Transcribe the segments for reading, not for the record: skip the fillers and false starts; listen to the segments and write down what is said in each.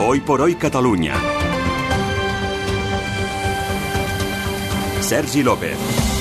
Hoy por Hoy Catalunya. Sergi López.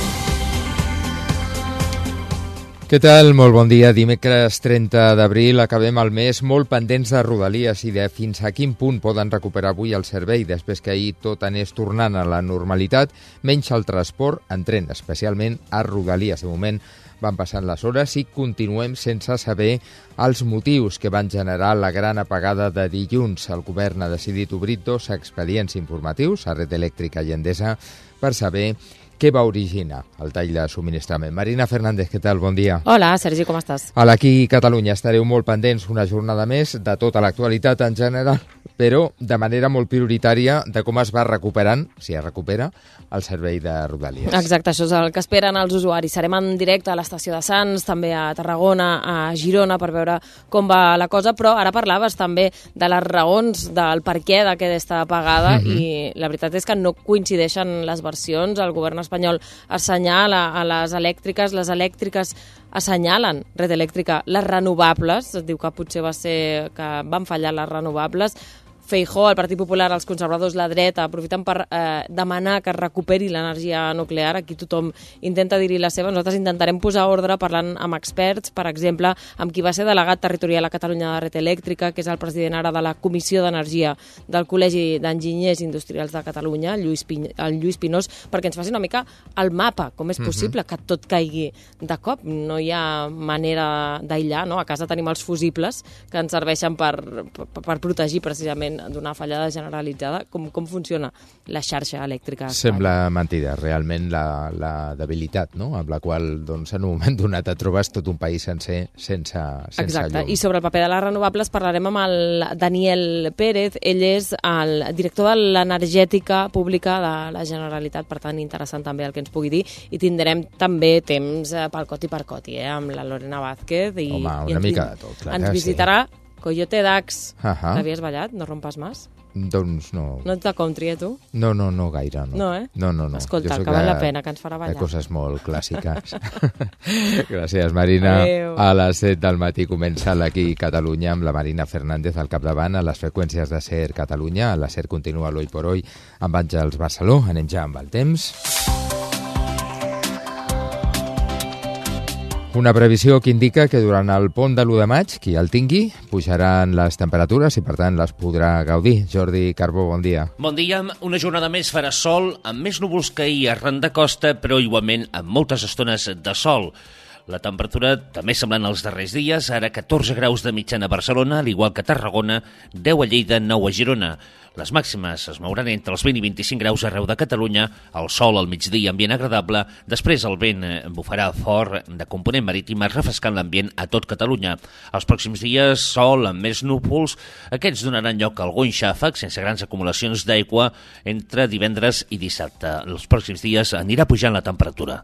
Què tal? Molt bon dia. Dimecres 30 d'abril acabem el mes molt pendents de Rodalies i de fins a quin punt poden recuperar avui el servei després que ahir tot anés tornant a la normalitat, menys el transport en tren, especialment a Rodalies. De moment van passant les hores i continuem sense saber els motius que van generar la gran apagada de dilluns. El govern ha decidit obrir 2 expedients informatius a Red Eléctrica i Endesa per saber què va originar el tall de subministrament. Marina Fernández, què tal? Bon dia. Hola, Sergi, com estàs? A l'Aquí Catalunya estareu molt pendents una jornada més de tota l'actualitat en general, però de manera molt prioritària de com es va recuperant, si es recupera, el servei de Rodalies. Exacte, això és el que esperen els usuaris. Serem en directe a l'estació de Sants, també a Tarragona, a Girona, per veure com va la cosa, però ara parlaves també de les raons del per què d'aquesta apagada i la veritat és que no coincideixen les versions. El govern espanyol assenyala a les elèctriques assenyalen, Red Eléctrica, les renovables, es diu que potser va ser que van fallar les renovables. Feijóo, el Partit Popular, els conservadors, la dreta, aprofiten per demanar que es recuperi l'energia nuclear. Aquí tothom intenta dir-hi la seva. Nosaltres intentarem posar ordre parlant amb experts, per exemple, amb qui va ser delegat territorial a Catalunya de Red Eléctrica, que és el president ara de la Comissió d'Energia del Col·legi d'Enginyers Industrials de Catalunya, el Lluís Pinós, perquè ens faci una mica el mapa, com és possible que tot caigui de cop. No hi ha manera d'aïllar, no? A casa tenim els fusibles que ens serveixen per protegir precisament d'una fallada generalitzada. Com funciona la xarxa elèctrica? Sembla mentida, realment, la debilitat, no? Amb la qual, doncs, en un moment donat et trobes tot un país sencer sense Exacte. llum. I sobre el paper de les renovables parlarem amb el Daniel Pérez. Ell és el director de l'energètica pública de la Generalitat, per tant, interessant també el que ens pugui dir. I tindrem també temps pel coti, amb la Lorena Vázquez. Home, una mica de tot, clar. Ens visitarà Coyote Dax. L'havies ballat? No rompes más? Doncs no. No ets de country, tu? No gaire, no. No, eh? No. Escolta, que val la pena, que ens farà ballar. De coses molt clàssiques. Gràcies, Marina. Adéu. A les 7 del matí comença l'Aquí Catalunya amb la Marina Fernández al capdavant a les freqüències de SER Catalunya. A la SER continua l'Hoy por Hoy amb Àngels Barceló. Anem ja amb el temps. Una previsió que indica que durant el pont de l'1 de maig, qui el tingui, pujaran les temperatures i, per tant, les podrà gaudir. Jordi Carbó, bon dia. Bon dia. Una jornada més farà sol, amb més núvols que ahir arran de costa, però igualment amb moltes estones de sol. La temperatura també semblant als darrers dies, ara 14 graus de mitjana a Barcelona, al igual que a Tarragona, 10 a Lleida, 9 a Girona. Les màximes es mouran entre els 20 i 25 graus arreu de Catalunya, el sol al migdia, ambient agradable, després el vent bufarà fort de component marítim, refrescant l'ambient a tot Catalunya. Els pròxims dies, sol amb més núvols, aquests donaran lloc a algun xàfec, sense grans acumulacions d'aigua, entre divendres i dissabte. Els pròxims dies anirà pujant la temperatura.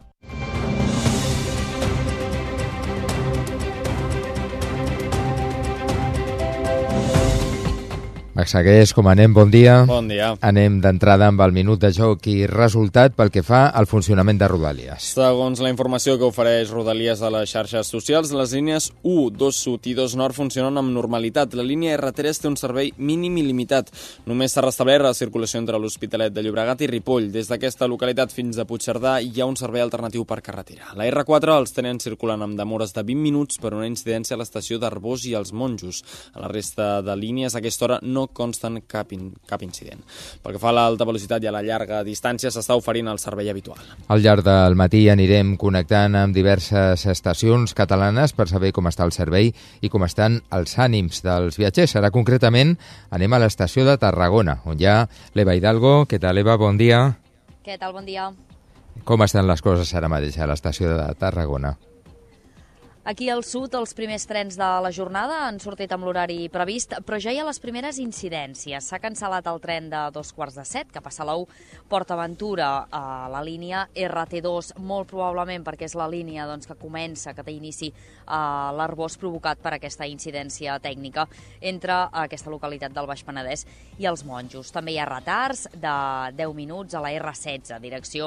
Segueix com anem, bon dia. Bon dia. Anem d'entrada amb el minut de joc i resultat pel que fa al funcionament de Rodalies. Segons la informació que ofereix Rodalies a les xarxes socials, les línies 1, 2 Sud i 2 Nord funcionen amb normalitat. La línia R3 té un servei mínim i limitat. Només s'ha restablert la circulació entre l'Hospitalet de Llobregat i Ripoll. Des d'aquesta localitat fins a Puigcerdà hi ha un servei alternatiu per carretera. La R4 els tenen circulant amb demores de 20 minuts per una incidència a l'estació d'Arbós i els Monjos. A la resta de línies a aquesta hora no consten cap incident. Pel que fa a l'alta velocitat i a la llarga distància, s'està oferint el servei habitual. Al llarg del matí anirem connectant amb diverses estacions catalanes per saber com està el servei i com estan els ànims dels viatgers. Ara, concretament, anem a l'estació de Tarragona, on hi ha l'Eva Hidalgo. Què tal, Eva? Bon dia. Què tal? Bon dia. Com estan les coses ara mateix a l'estació de Tarragona? Aquí al sud, els primers trens de la jornada han sortit amb l'horari previst, però ja hi ha les primeres incidències. S'ha cancel·lat el tren de 2:45 cap a Salou, PortAventura a la línia RT2, molt probablement perquè és la línia que comença, que té inici a l'Arbós provocat per aquesta incidència tècnica entre aquesta localitat del Baix Penedès i els Monjos. També hi ha retards de 10 minuts a la R16, direcció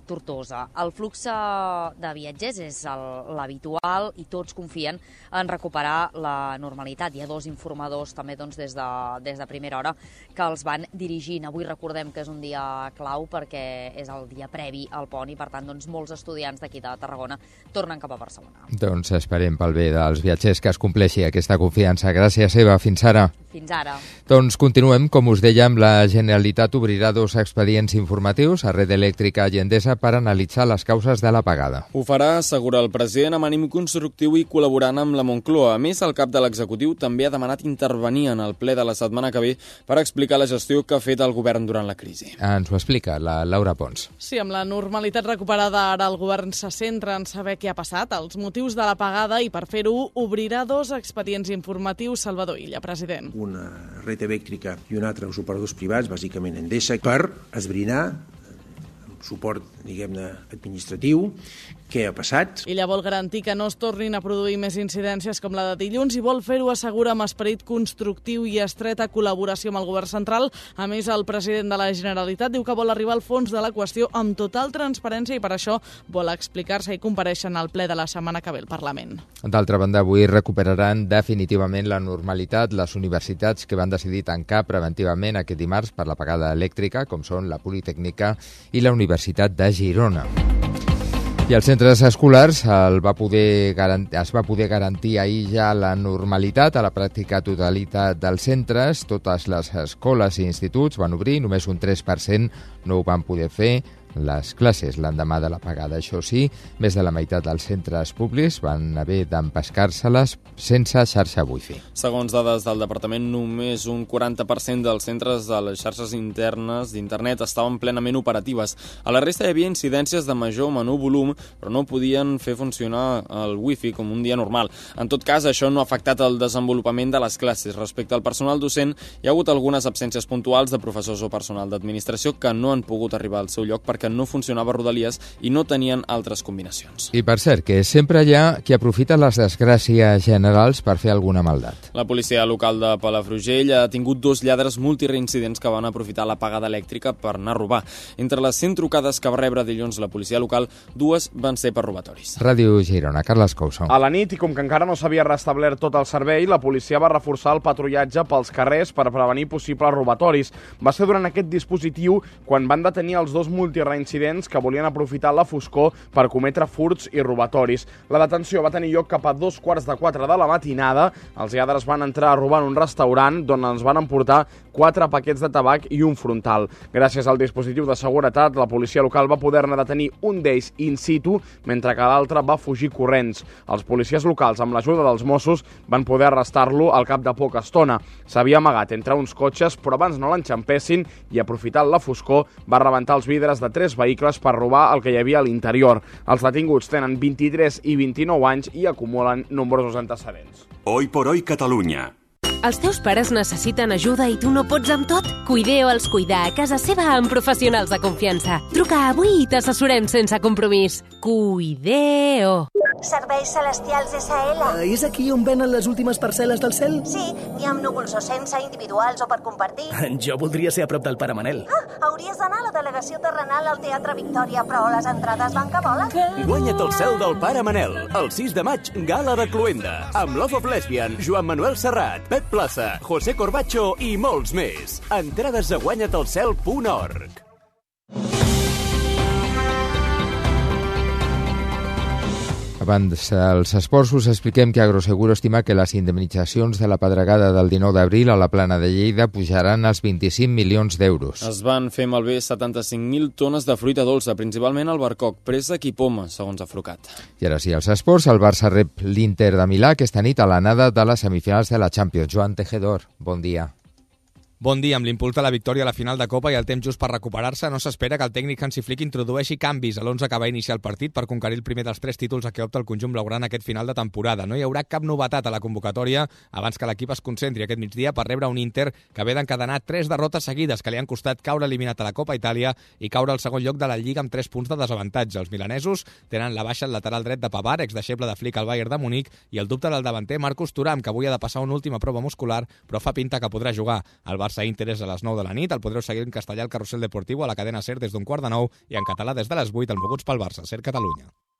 Tortosa. El flux de viatgers és l'habitual i tots confien en recuperar la normalitat. Hi ha 2 informadors també des de primera hora que els van dirigint. Avui recordem que és un dia clau perquè és el dia previ al pont i per tant molts estudiants d'aquí de Tarragona tornen cap a Barcelona. Doncs esperem pel bé dels viatgers que es compleixi aquesta confiança. Gràcies, Eva. Fins ara. Fins ara. Doncs continuem. Com us dèiem, la Generalitat obrirà 2 expedients informatius a Red Eléctrica i Endesa per analitzar les causes de l'apagada. Ho farà, assegura el president, amb ànim constructiu i col·laborant amb la Moncloa. A més, el cap de l'executiu també ha demanat intervenir en el ple de la setmana que ve per explicar la gestió que ha fet el govern durant la crisi. Ens ho explica la Laura Pons. Sí, amb la normalitat recuperada ara el govern se centra en saber què ha passat, els motius de l'apagada i per fer-ho obrirà 2 expedients informatius. Salvador Illa, president. Una Red Eléctrica i un altre, els operadors privats, bàsicament Endesa, per esbrinar amb suport, diguem-ne, administratiu, què ha passat. Ella vol garantir que no es tornin a produir més incidències com la de dilluns i vol fer-ho, assegura, amb esperit constructiu i estreta col·laboració amb el govern central. A més, el president de la Generalitat diu que vol arribar al fons de la qüestió amb total transparència i per això vol explicar-se i comparèixer en el ple de la setmana que ve al Parlament. D'altra banda, avui recuperaran definitivament la normalitat les universitats que van decidir tancar preventivament aquest dimarts per l'apagada elèctrica, com són la Politècnica i la Universitat de Girona. I als centres escolars es va poder garantir ahir ja la normalitat a la pràctica totalitat dels centres. Totes les escoles i instituts van obrir, només un 3% no ho van poder fer les classes l'endemà de l'apagada. Això sí, més de la meitat dels centres públics van haver d'empescar-se-les sense xarxa wifi. Segons dades del departament, només un 40% dels centres de les xarxes internes d'internet estaven plenament operatives. A la resta hi havia incidències de major o menor volum, però no podien fer funcionar el wifi com un dia normal. En tot cas, això no ha afectat el desenvolupament de les classes. Respecte al personal docent, hi ha hagut algunes absències puntuals de professors o personal d'administració que no han pogut arribar al seu lloc perquè no funcionava Rodalies i no tenien altres combinacions. I per cert, que sempre hi ha qui aprofita les desgràcies generals per fer alguna maldat. La policia local de Palafrugell ha tingut 2 lladres multireincidents que van aprofitar l'apagada elèctrica per anar a robar. Entre les 100 trucades que va rebre dilluns la policia local, 2 van ser per robatoris. Ràdio Girona, Carles Couso. A la nit, i com que encara no s'havia restablert tot el servei, la policia va reforçar el patrullatge pels carrers per prevenir possibles robatoris. Va ser durant aquest dispositiu quan van detenir els 2 multireincidents que volien aprofitar la foscor per cometre furts i robatoris. La detenció va tenir lloc cap a 3:45 de la matinada. Els lladres van entrar a robar en un restaurant d'on ens van emportar 4 paquets de tabac i un frontal. Gràcies al dispositiu de seguretat, la policia local va poder-ne detenir un d'ells in situ, mentre que l'altre va fugir corrents. Els policies locals, amb l'ajuda dels Mossos, van poder arrestar-lo al cap de poca estona. S'havia amagat entre uns cotxes, però abans no l'enxampessin i, aprofitant la foscor, va rebentar els vidres de 3 vehicles per robar el que hi havia a l'interior. Els detinguts tenen 23 i 29 anys i acumulen nombrosos antecedents. Hoy por hoy Catalunya. Els teus pares necessiten ajuda i tu no pots amb tot? Cuideo els cuida a casa seva amb professionals de confiança. Truca avui i t'assessorem sense compromís. Cuideo. Serveis Celestials SL. És aquí on venen les últimes parcel·les del cel? Sí, i amb núvols o sense, individuals o per compartir. Jo voldria ser a prop del Pare Manel. Hauries d'anar a la delegació terrenal al Teatre Victòria, però les entrades van que volen. Guanya't el cel del Pare Manel. El 6 de maig, gala de Cluenda. Amb Love of Lesbian, Joan Manuel Serrat, Pep Plaza, José Corbacho i molts més. Entrades a guanyatelsel.org. Abans dels esports us expliquem que Agroseguro estima que les indemnitzacions de la pedregada del 19 d'abril a la Plana de Lleida pujaran als 25 milions d'euros. Es van fer malbé 75.000 tones de fruita dolça, principalment albercoc, préssec i poma, segons Afrucat. I ara sí, els esports, el Barça rep l'Inter de Milà aquesta nit a l'anada de les semifinals de la Champions. Joan Tejedor, bon dia. Bon dia. Amb l'impuls de la victòria a la final de Copa i el temps just per recuperar-se, no s'espera que el tècnic Hansi Flick introdueixi canvis a l'11 que va iniciar el partit per conquerir el primer dels 3 títols a què opta el conjunt blaugrana aquest final de temporada. No hi haurà cap novetat a la convocatòria abans que l'equip es concentri aquest migdia per rebre un Inter que ve d'encadenar 3 derrotes seguides que li han costat caure eliminat a la Copa Itàlia i caure al segon lloc de la Lliga amb 3 punts de desavantatge. Els milanesos tenen la baixa al lateral dret de Pavard, exdeixeble de Flick al Bayern de Munic, i el dubte del davanter Marcus Thuram, que avui ha de passar una última prova muscular, però fa pinta que podrà jugar. El Barça Barça-Inter és a les 9 de la nit. El podreu seguir en castellà al Carrusel Deportiu a la cadena SER des d'un 8:15 i en català des de les 8 al Moguts pel Barça, SER Catalunya.